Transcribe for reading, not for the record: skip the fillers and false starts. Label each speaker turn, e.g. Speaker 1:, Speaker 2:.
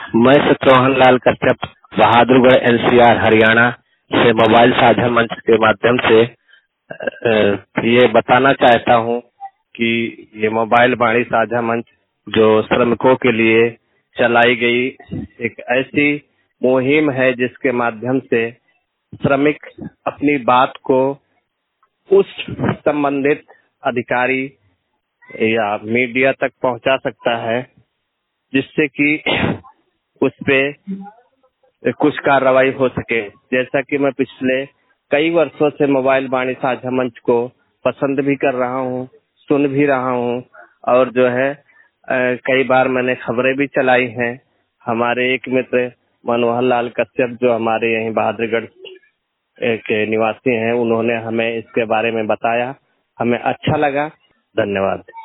Speaker 1: मैं शत्रुघ्न लाल कश्यप बहादुरगढ़ एनसीआर हरियाणा से मोबाइल साझा मंच के माध्यम से ये बताना चाहता हूँ कि ये मोबाइल वाणी साझा मंच जो श्रमिकों के लिए चलाई गई एक ऐसी मुहिम है जिसके माध्यम से श्रमिक अपनी बात को उस संबंधित अधिकारी या मीडिया तक पहुंचा सकता है, जिससे कि उस पे कुछ कार्रवाई हो सके। जैसा कि मैं पिछले कई वर्षों से मोबाइल वाणी साझा मंच को पसंद भी कर रहा हूँ, सुन भी रहा हूँ और जो है कई बार मैंने खबरें भी चलाई हैं। हमारे एक मित्र मनोहर लाल कश्यप जो हमारे यहीं बहादुरगढ़ के निवासी हैं, उन्होंने हमें इसके बारे में बताया, हमें अच्छा लगा। धन्यवाद।